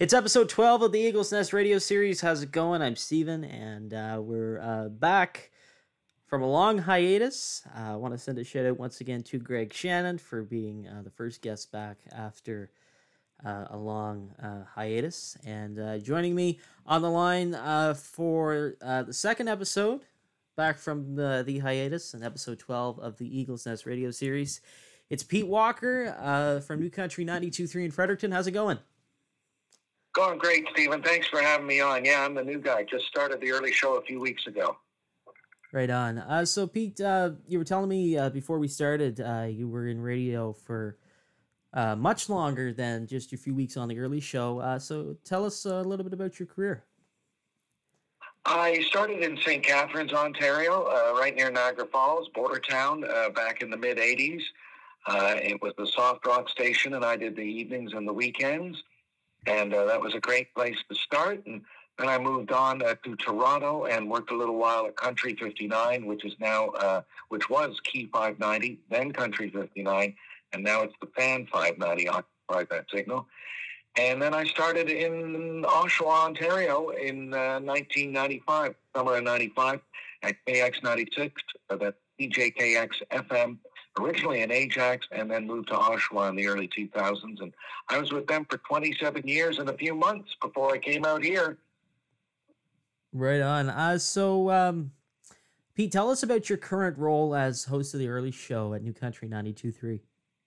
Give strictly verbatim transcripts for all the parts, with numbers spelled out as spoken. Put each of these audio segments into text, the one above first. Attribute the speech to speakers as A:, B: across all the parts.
A: It's episode twelve of the Eagles Nest radio series. How's it going? I'm Steven, and uh, we're uh, back from a long hiatus. Uh, I want to send a shout out once again to Greg Shannon for being uh, the first guest back after uh, a long uh, hiatus. And uh, joining me on the line uh, for uh, the second episode, back from the, the hiatus, in episode twelve of the Eagles Nest radio series, it's Pete Walker uh, from New Country ninety-two point three in Fredericton. How's it going?
B: Going great, Stephen. Thanks for having me on. Yeah, I'm the new guy. Just started the early show a few weeks ago.
A: Right on. Uh, so, Pete, uh, you were telling me uh, before we started uh, you were in radio for uh, much longer than just a few weeks on the early show. Uh, so tell us a little bit about your career.
B: I started in Saint Catharines, Ontario, uh, right near Niagara Falls, border town, uh, back in the mid-eighties. Uh, it was the soft rock station, and I did the evenings and the weekends. And uh, that was a great place to start. And then I moved on uh, to Toronto and worked a little while at Country fifty-nine, which is now, uh, which was Key five ninety, then Country fifty-nine, and now it's the Fan five ninety on that signal. And then I started in Oshawa, Ontario in uh, nineteen ninety-five, summer of ninety-five, at K X ninety-six, uh, that's P J K X F M. Originally in Ajax, and then moved to Oshawa in the early two thousands. And I was with them for twenty-seven years and a few months before I came out here.
A: Right on. Uh, so, um, Pete, tell us about your current role as host of the early show at New Country ninety-two point three.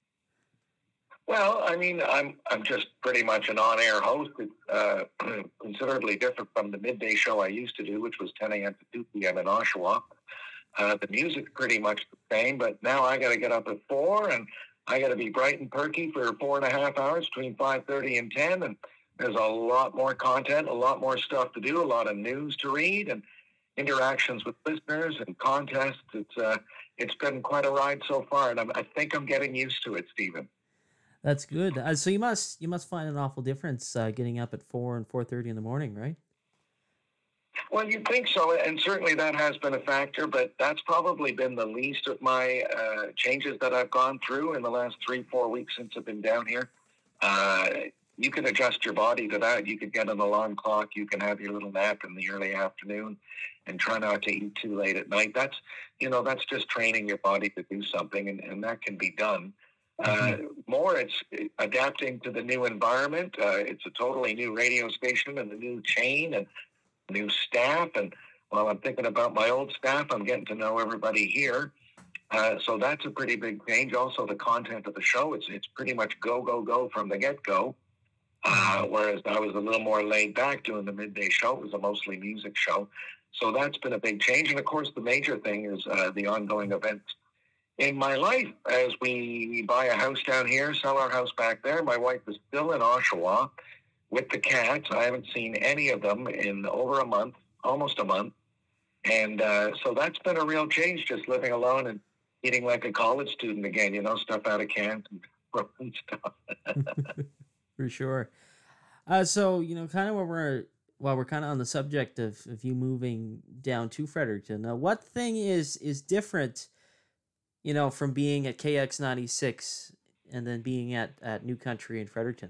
B: Well, I mean, I'm I'm just pretty much an on-air host. It's uh, considerably different from the midday show I used to do, which was ten a.m. to two p.m. in Oshawa. Uh, the music's pretty much the same, but now I got to get up at four, and I got to be bright and perky for four and a half hours between five thirty and ten. And there's a lot more content, a lot more stuff to do, a lot of news to read, and interactions with listeners and contests. It's uh, it's been quite a ride so far, and I'm, I think I'm getting used to it, Stephen.
A: That's good. Uh, so you must you must find an awful difference uh, getting up at four and four thirty in the morning, right?
B: Well, you'd think so, and certainly that has been a factor, but that's probably been the least of my uh, changes that I've gone through in the last three, four weeks since I've been down here. Uh, you can adjust your body to that. You can get an alarm clock. You can have your little nap in the early afternoon and try not to eat too late at night. That's, you know, that's just training your body to do something, and, and that can be done. Uh, more, it's adapting to the new environment. Uh, it's a totally new radio station and a new chain and new staff, and while I'm thinking about my old staff, I'm getting to know everybody here. Uh, so that's a pretty big change. Also, the content of the show, it's it's pretty much go, go, go from the get-go, uh, whereas I was a little more laid back doing the midday show. It was a mostly music show. So that's been a big change. And, of course, the major thing is uh, the ongoing events in my life. As we buy a house down here, sell our house back there, my wife is still in Oshawa with the cats. I haven't seen any of them in over a month, almost a month. And uh, so that's been a real change, just living alone and eating like a college student again, you know, stuff out of cans and stuff.
A: For sure. Uh, so, you know, kind of while we're, while we're kind of on the subject of, of you moving down to Fredericton, uh, what thing is, is different, you know, from being at K X ninety-six and then being at, at New Country in Fredericton?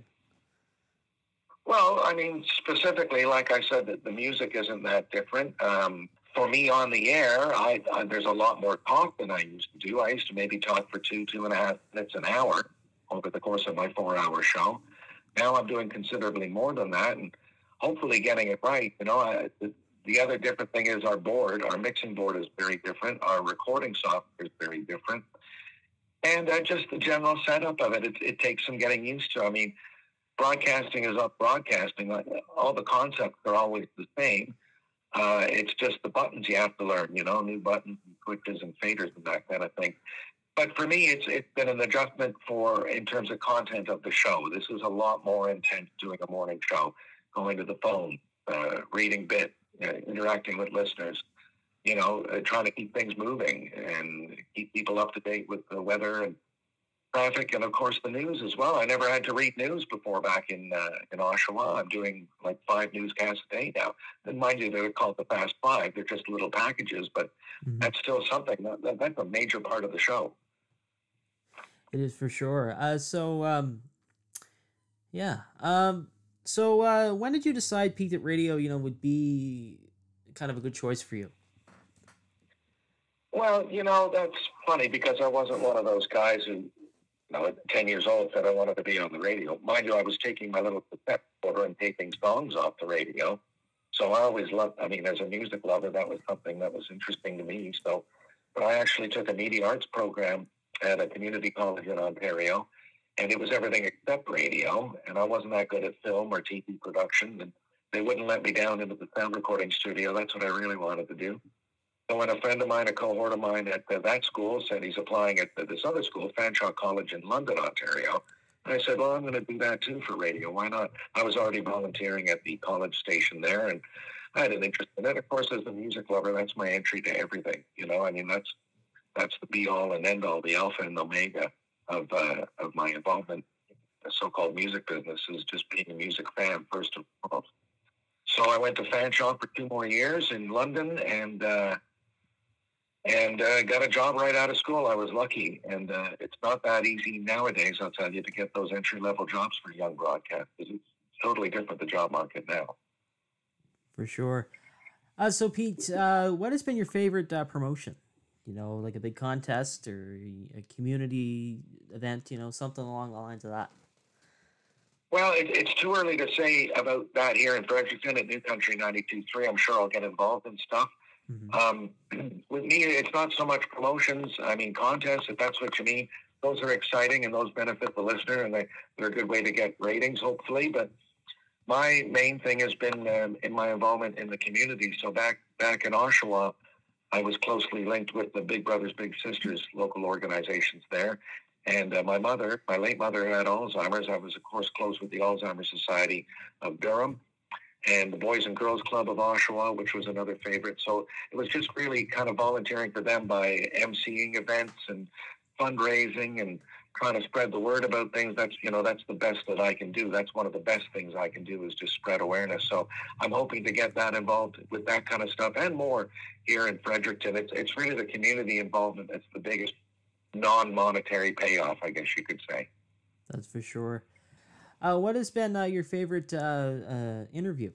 B: Well, I mean, specifically, like I said, that the music isn't that different. Um, for me on the air, I, I there's a lot more talk than I used to do. I used to maybe talk for two, two and a half minutes an hour over the course of my four-hour show. Now I'm doing considerably more than that, and hopefully getting it right. You know, I, the, the other different thing is our board. Our mixing board is very different. Our recording software is very different. And uh, just the general setup of it, it, it takes some getting used to. I mean, broadcasting is up broadcasting. All the concepts are always the same. Uh, it's just the buttons you have to learn, you know, new buttons, and switches and faders and that kind of thing. But for me, it's it's been an adjustment for in terms of content of the show. This is a lot more intense doing a morning show, going to the phone, uh, reading bit, uh, interacting with listeners, you know, uh, trying to keep things moving and keep people up to date with the weather and traffic, and of course the news as well. I never had to read news before back in uh, in Oshawa. I'm doing like five newscasts a day now. And mind you, they're called the Fast Five. They're just little packages, but mm-hmm. that's still something. That, that's a major part of the show.
A: It is for sure. Uh, so, um, yeah. Um, So, uh, when did you decide Pete that radio, you know, would be kind of a good choice for you?
B: Well, you know, that's funny because I wasn't one of those guys who, you know, at ten years old said I wanted to be on the radio. Mind you, I was taking my little cassette recorder and taping songs off the radio. So I always loved, I mean, as a music lover, that was something that was interesting to me. So, but I actually took a media arts program at a community college in Ontario, and it was everything except radio. And I wasn't that good at film or T V production, and they wouldn't let me down into the sound recording studio. That's what I really wanted to do. So when a friend of mine, a cohort of mine at uh, that school said he's applying at this other school, Fanshawe College in London, Ontario, I said, well, I'm going to do that too for radio. Why not? I was already volunteering at the college station there, and I had an interest in it. Of course, as a music lover, that's my entry to everything. You know, I mean, that's that's the be all and end all, the alpha and omega of uh, of my involvement in the so-called music business is just being a music fan first and foremost. So I went to Fanshawe for two more years in London, and uh, and uh, got a job right out of school. I was lucky, and uh, it's not that easy nowadays, I'll tell you, to get those entry-level jobs for young broadcasters. It's totally different, the job market now.
A: For sure. Uh, so, Pete, uh, what has been your favorite uh, promotion? You know, like a big contest or a community event, you know, something along the lines of that.
B: Well, it, it's too early to say about that here in Fredericton at New Country ninety-two point three. I'm sure I'll get involved in stuff. Mm-hmm. Um, with me, it's not so much promotions. I mean, contests, if that's what you mean. Those are exciting and those benefit the listener, and they, they're a good way to get ratings, hopefully. But my main thing has been um, in my involvement in the community. So back back in Oshawa, I was closely linked with the Big Brothers Big Sisters local organizations there. And uh, my mother, my late mother, had Alzheimer's. I was, of course, close with the Alzheimer's Society of Durham and the Boys and Girls Club of Oshawa, which was another favorite. So it was just really kind of volunteering for them by emceeing events and fundraising and trying to spread the word about things. That's, you know, that's the best that I can do. That's one of the best things I can do is just spread awareness. So I'm hoping to get that involved with that kind of stuff and more here in Fredericton. It's, it's really the community involvement that's the biggest non-monetary payoff, I guess you could say.
A: That's for sure. Uh, what has been uh, your favorite uh, uh, interview?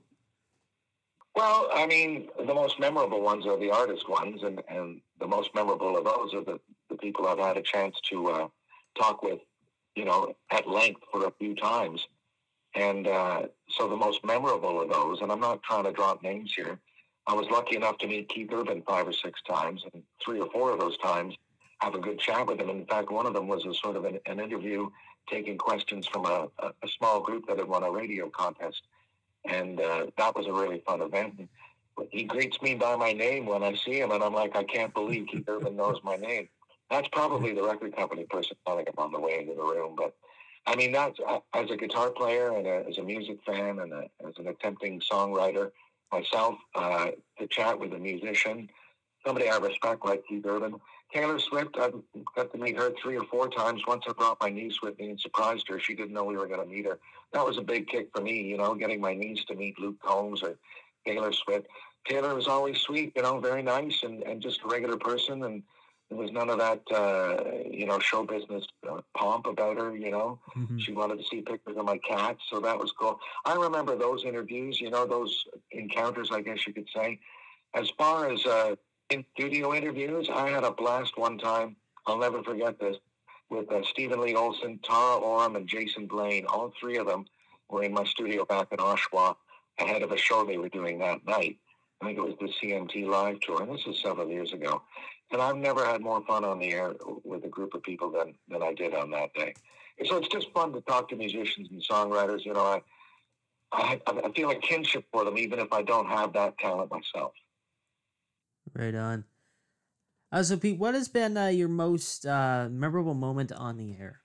B: Well, I mean, the most memorable ones are the artist ones, and, and the most memorable of those are the, the people I've had a chance to uh, talk with, you know, at length for a few times. And uh, so the most memorable of those, and I'm not trying to drop names here, I was lucky enough to meet Keith Urban five or six times, and three or four of those times have a good chat with him. In fact, one of them was a sort of an, an interview taking questions from a, a, a small group that had won a radio contest. And uh, that was a really fun event. And he greets me by my name when I see him, and I'm like, I can't believe Keith Urban knows my name. That's probably the record company person telling him on the way into the room. But, I mean, that's, uh, as a guitar player and a, as a music fan and a, as an attempting songwriter myself, uh, to chat with a musician, somebody I respect like Keith Urban. Taylor Swift, I've got to meet her three or four times. Once I brought my niece with me and surprised her. She didn't know we were going to meet her. That was a big kick for me, you know, getting my niece to meet Luke Combs or Taylor Swift. Taylor was always sweet, you know, very nice and, and just a regular person. And there was none of that, uh, you know, show business uh, pomp about her, you know. Mm-hmm. She wanted to see pictures of my cats, so that was cool. I remember those interviews, you know, those encounters, I guess you could say. As far as... Uh, in studio interviews, I had a blast one time. I'll never forget this. With uh, Stephen Lee Olson, Tara Oram, and Jason Blaine. All three of them were in my studio back in Oshawa ahead of a show they were doing that night. I think it was the C M T Live Tour, and this is several years ago. And I've never had more fun on the air with a group of people than, than I did on that day. And so it's just fun to talk to musicians and songwriters. You know, I, I, I feel a kinship for them, even if I don't have that talent myself.
A: Right on. Uh, so, Pete, what has been uh, your most uh, memorable moment on the air?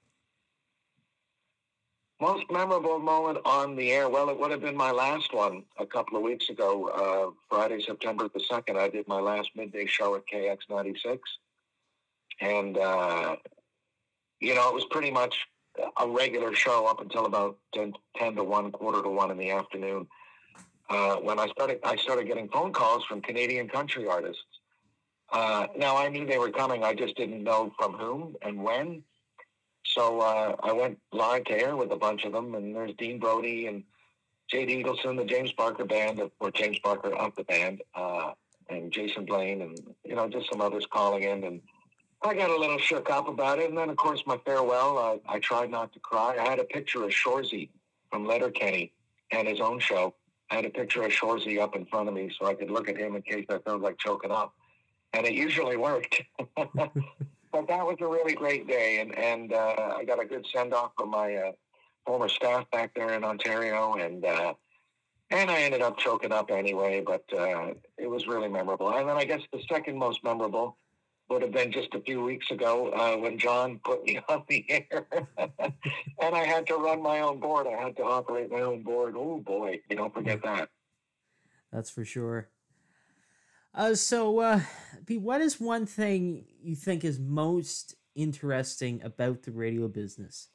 B: Most memorable moment on the air? Well, it would have been my last one a couple of weeks ago. Uh, Friday, September the second, I did my last midday show at K X ninety-six. And, uh, you know, it was pretty much a regular show up until about ten, ten to one, quarter to one in the afternoon. Uh, when I started, I started getting phone calls from Canadian country artists. Uh, now, I knew they were coming. I just didn't know from whom and when. So uh, I went live to air with a bunch of them, and there's Dean Brody and Jade Eagleson, the James Barker band, or James Barker of the band, uh, and Jason Blaine, and you know, just some others calling in, and I got a little shook up about it. And then, of course, my farewell. Uh, I tried not to cry. I had a picture of Shoresy from Letterkenny and his own show. I had a picture of Shoresy up in front of me so I could look at him in case I felt like choking up, and it usually worked. But that was a really great day, and and uh, I got a good send off from my uh, former staff back there in Ontario, and uh, and I ended up choking up anyway. But uh, it was really memorable. And then I guess the second most memorable would have been just a few weeks ago uh, when John put me on the air, and I had to run my own board. I had to operate my own board. Oh boy, you don't forget that.
A: That's for sure. Uh, so, uh, Pete, what is one thing you think is most interesting about the radio business?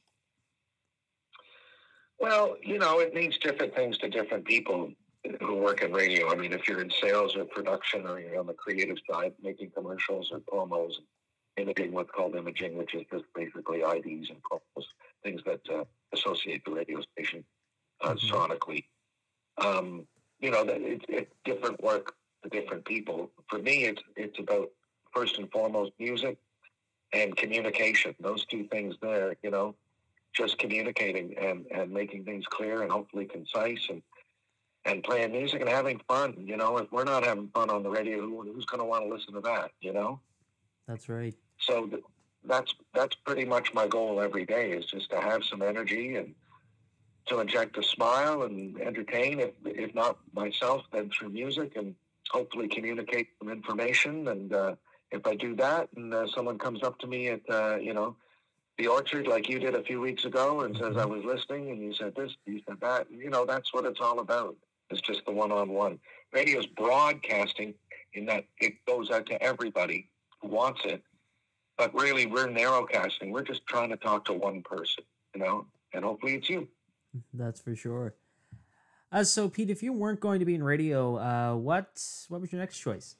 B: Well, you know, it means different things to different people who work in radio. I mean, if you're in sales or production, or you're on the creative side, making commercials or promos, imaging, what's called imaging, which is just basically I Ds and promos, things that uh, associate the radio station uh, mm-hmm. sonically. Um, you know, that it's, it's different work to different people. For me, it's it's about first and foremost music and communication. Those two things there, you know, just communicating and, and making things clear and hopefully concise, and and playing music and having fun. You know, if we're not having fun on the radio, who, who's going to want to listen to that, you know?
A: That's right.
B: So th- that's that's pretty much my goal every day, is just to have some energy and to inject a smile and entertain, if, if not myself, then through music, and hopefully communicate some information. And uh, if I do that and uh, someone comes up to me at, uh, you know, the Orchard, like you did a few weeks ago, and says, I was listening, and you said this, you said that, you know, that's what it's all about. It's just the one-on-one. Radio's broadcasting in that it goes out to everybody who wants it, but really we're narrowcasting. We're just trying to talk to one person, you know, and hopefully it's you.
A: That's for sure. Uh, so, Pete, if you weren't going to be in radio, uh, what what was your next choice?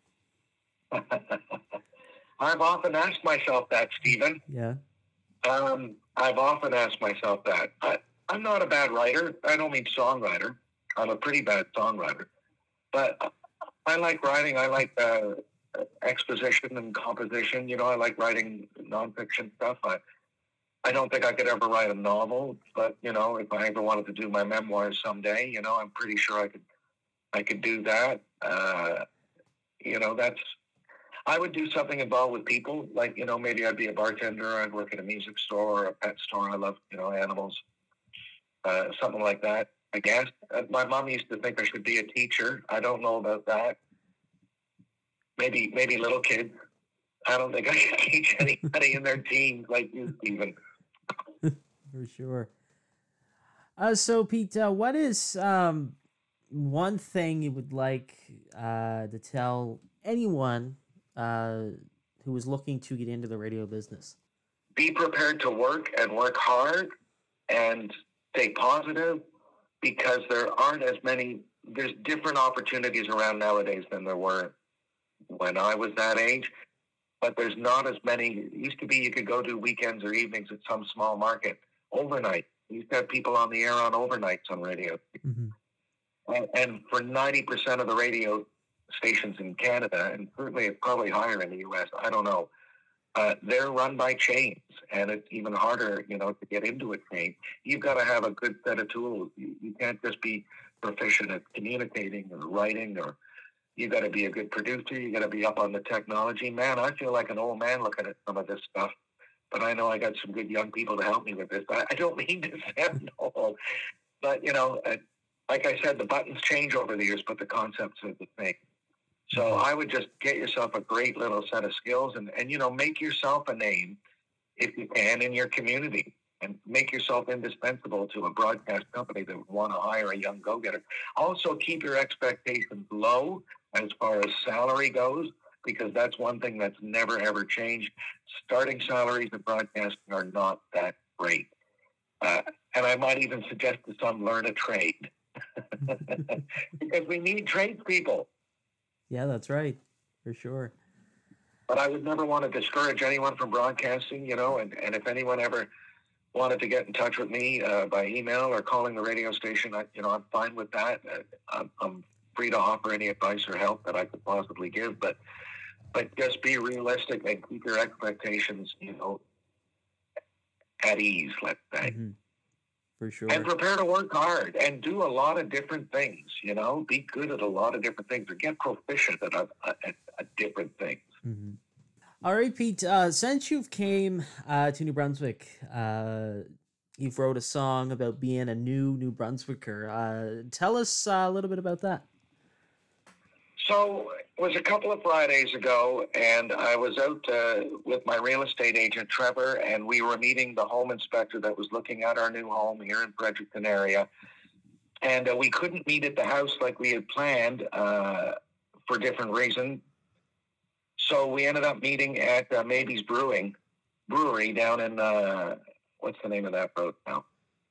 B: I've often asked myself that, Stephen.
A: Yeah.
B: Um, I've often asked myself that. I, I'm not a bad writer. I don't mean songwriter. I'm a pretty bad songwriter. But I like writing. I like uh, exposition and composition. You know, I like writing nonfiction stuff. I, I don't think I could ever write a novel, but, you know, if I ever wanted to do my memoirs someday, you know, I'm pretty sure I could I could do that. Uh, you know, that's... I would do something involved with people, like, you know, maybe I'd be a bartender, I'd work at a music store or a pet store. I love, you know, animals, uh, something like that, I guess. Uh, my mom used to think I should be a teacher. I don't know about that. Maybe, maybe little kids. I don't think I can teach anybody in their teens like you, Stephen.
A: For sure. Uh, so, Pete, uh, what is um, one thing you would like uh, to tell anyone uh, who is looking to get into the radio business?
B: Be prepared to work and work hard and stay positive, because there aren't as many, there's different opportunities around nowadays than there were when I was that age. But there's not as many. It used to be you could go do weekends or evenings at some small market overnight. You used to have people on the air on overnights on radio. Mm-hmm. And, and for ninety percent of the radio stations in Canada, and certainly it's probably higher in the U S, I don't know, uh, they're run by chains, and it's even harder, you know, to get into a chain. You've got to have a good set of tools. You, you can't just be proficient at communicating or writing, or you got to be a good producer. You got to be up on the technology. Man, I feel like an old man looking at some of this stuff, but I know I got some good young people to help me with this. I, I don't mean to sound old, but, you know, uh, like I said, the buttons change over the years, but the concepts are the same. So I would just get yourself a great little set of skills, and, and, you know, make yourself a name if you can in your community, and make yourself indispensable to a broadcast company that would want to hire a young go-getter. Also, keep your expectations low as far as salary goes, because that's one thing that's never, ever changed. Starting salaries in broadcasting are not that great. Uh, and I might even suggest to some, learn a trade. Because we need tradespeople.
A: Yeah, that's right, for sure.
B: But I would never want to discourage anyone from broadcasting, you know, and, and if anyone ever wanted to get in touch with me uh, by email or calling the radio station, I, you know, I'm fine with that. Uh, I'm, I'm free to offer any advice or help that I could possibly give, but but just be realistic and keep your expectations, you know, at ease, let's say.
A: Mm-hmm. For sure.
B: And prepare to work hard and do a lot of different things, you know, be good at a lot of different things or get proficient at, a, at, at different things.
A: Mm-hmm. All right, Pete, uh, since you've came uh, to New Brunswick, uh, you've wrote a song about being a new New Brunswicker. Uh, tell us uh, a little bit about that.
B: So it was a couple of Fridays ago, and I was out uh, with my real estate agent, Trevor, and we were meeting the home inspector that was looking at our new home here in Fredericton area. And uh, we couldn't meet at the house like we had planned uh, for different reasons. So we ended up meeting at uh, Maybe's Brewing Brewery down in, uh, what's the name of that road now?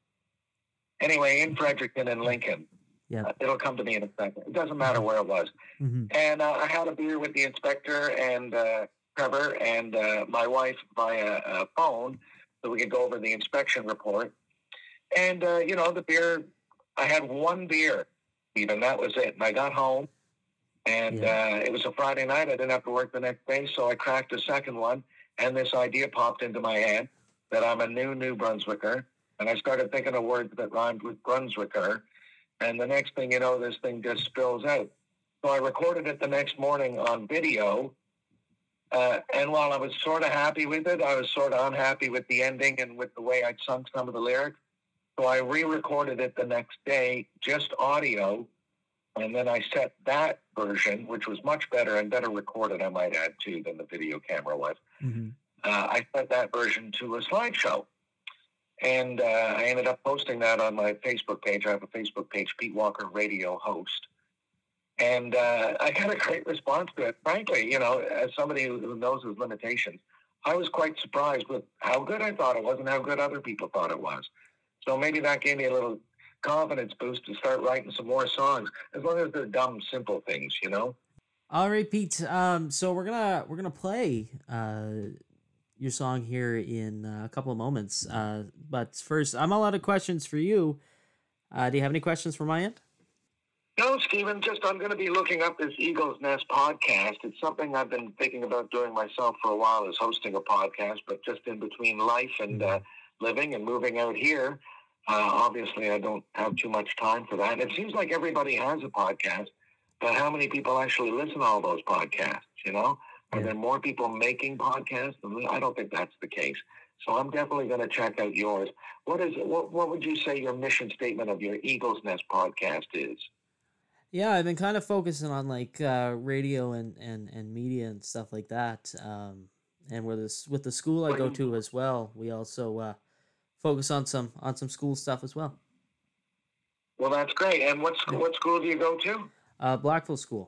B: Anyway, in Fredericton and Lincoln.
A: Yeah,
B: uh, it'll come to me in a second. It doesn't matter where it was.
A: Mm-hmm.
B: And uh, I had a beer with the inspector and uh, Trevor and uh, my wife via uh, phone so we could go over the inspection report. And, uh, you know, the beer, I had one beer, even. That was it. And I got home. And yeah. uh, it was a Friday night. I didn't have to work the next day, so I cracked a second one. And this idea popped into my head that I'm a new New Brunswicker. And I started thinking of words that rhymed with Brunswicker. And the next thing you know, this thing just spills out. So I recorded it the next morning on video. Uh, and while I was sort of happy with it, I was sort of unhappy with the ending and with the way I'd sung some of the lyrics. So I re-recorded it the next day, just audio. And then I set that version, which was much better and better recorded, I might add, too, than the video camera was.
A: Mm-hmm.
B: Uh, I set that version to a slideshow. And uh, I ended up posting that on my Facebook page. I have a Facebook page, Pete Walker Radio Host. And uh, I got a great response to it. Frankly, you know, as somebody who knows his limitations, I was quite surprised with how good I thought it was and how good other people thought it was. So maybe that gave me a little confidence boost to start writing some more songs, as long as they're dumb, simple things, you know?
A: All right, Pete. Um, so we're gonna we're gonna play uh, your song here in uh, a couple of moments. Uh, but first, I'm all out of questions for you. Uh, do you have any questions for my end?
B: No, Stephen, just I'm going to be looking up this Eagle's Nest podcast. It's something I've been thinking about doing myself for a while, is hosting a podcast, but just in between life and uh, living and moving out here, uh, obviously I don't have too much time for that. It seems like everybody has a podcast, but how many people actually listen to all those podcasts, you know? Are
A: Yeah.
B: there more people making podcasts? I don't think that's the case. So I'm definitely going to check out yours. What is what, what would you say your mission statement of your Eagle's Nest podcast is?
A: Yeah, I've been kind of focusing on like uh, radio and, and, and media and stuff like that. Um, and with this with the school I go to as well, we also uh, focus on some on some school stuff as well.
B: Well, that's great. And what sc- what school do you go to?
A: Uh, Blackville School.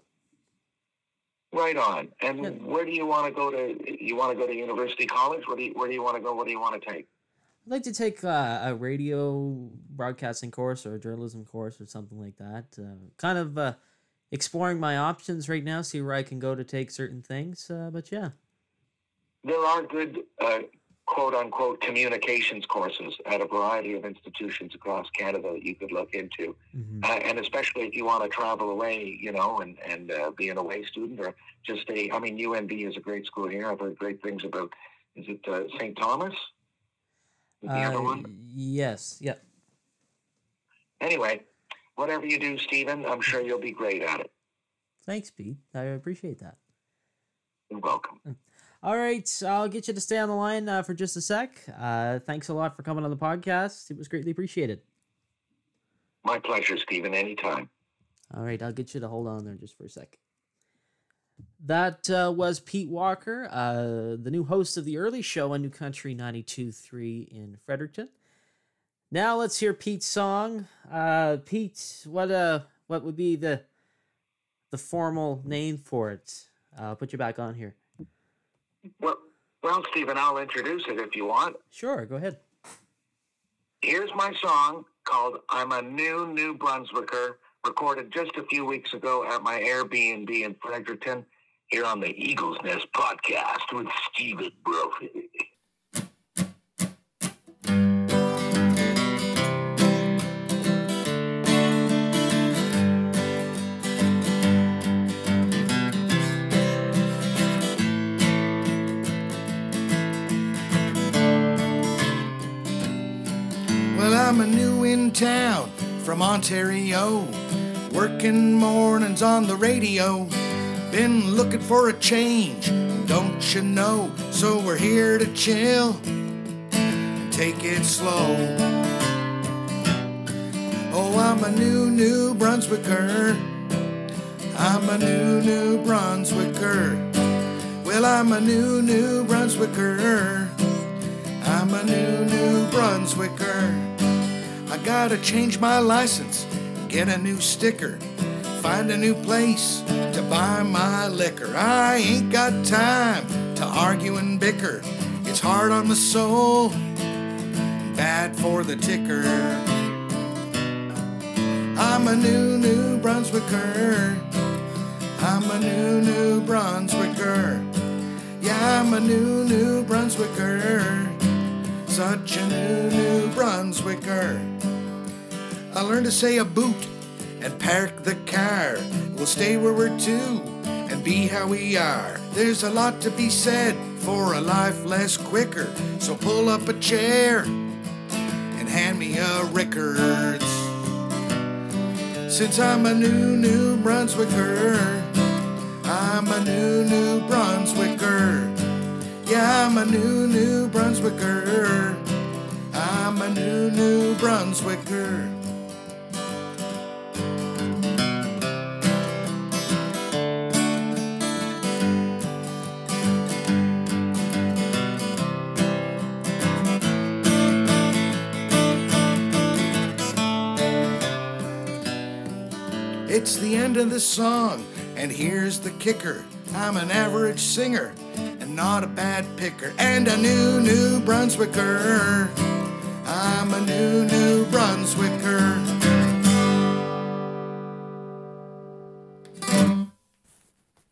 B: Right on. And
A: Yeah.
B: where do you want to go to? You want to go to University College? Where do you, where do you want to go? What do you want to take?
A: I'd like to take uh, a radio broadcasting course or a journalism course or something like that. Uh, kind of uh, exploring my options right now, see where I can go to take certain things. Uh, but yeah.
B: There are good uh, quote-unquote communications courses at a variety of institutions across Canada that you could look into.
A: Mm-hmm.
B: Uh, and especially if you want to travel away, you know, and, and uh, be an away student or just stay. I mean, U N B is a great school here. I've heard great things about, is it uh, Saint Thomas? The
A: Uh,
B: other one?
A: yes. Yeah.
B: Anyway, whatever you do, Stephen, I'm sure you'll be great at it.
A: Thanks, Pete. I appreciate that.
B: You're welcome.
A: All right, I'll get you to stay on the line uh, for just a sec. Uh, thanks a lot for coming on the podcast. It was greatly appreciated.
B: My pleasure, Stephen, anytime.
A: All right, I'll get you to hold on there just for a sec. That uh, was Pete Walker, uh, the new host of the early show on New Country ninety-two point three in Fredericton. Now let's hear Pete's song. Uh, Pete, what uh, what would be the the formal name for it? I'll put you back on here.
B: Well, well, Stephen, I'll introduce it if you want.
A: Sure, go ahead.
B: Here's my song called I'm a New New Brunswicker, recorded just a few weeks ago at my Airbnb in Fredericton, here on the Eagle's Nest podcast with Stephen Brophy.
C: I'm a new in town from Ontario, working mornings on the radio. Been looking for a change, don't you know? So we're here to chill and take it slow. Oh, I'm a new New Brunswicker. I'm a new New Brunswicker. Well, I'm a new New Brunswicker. I'm a new New Brunswicker. I gotta change my license, get a new sticker, find a new place to buy my liquor. I ain't got time to argue and bicker. It's hard on the soul, bad for the ticker. I'm a new New Brunswicker. I'm a new New Brunswicker. Yeah, I'm a new New Brunswicker. Such a new New Brunswicker. I learned to say a boot and park the car. We'll stay where we're to and be how we are. There's a lot to be said for a life less quicker. So pull up a chair and hand me a Rickards. Since I'm a new New Brunswicker, I'm a new New Brunswicker. Yeah, I'm a new New Brunswicker. I'm a new New Brunswicker. It's the end of the song, and here's the kicker. I'm an average singer, and not a bad picker, and a new New Brunswicker. I'm a new New Brunswicker.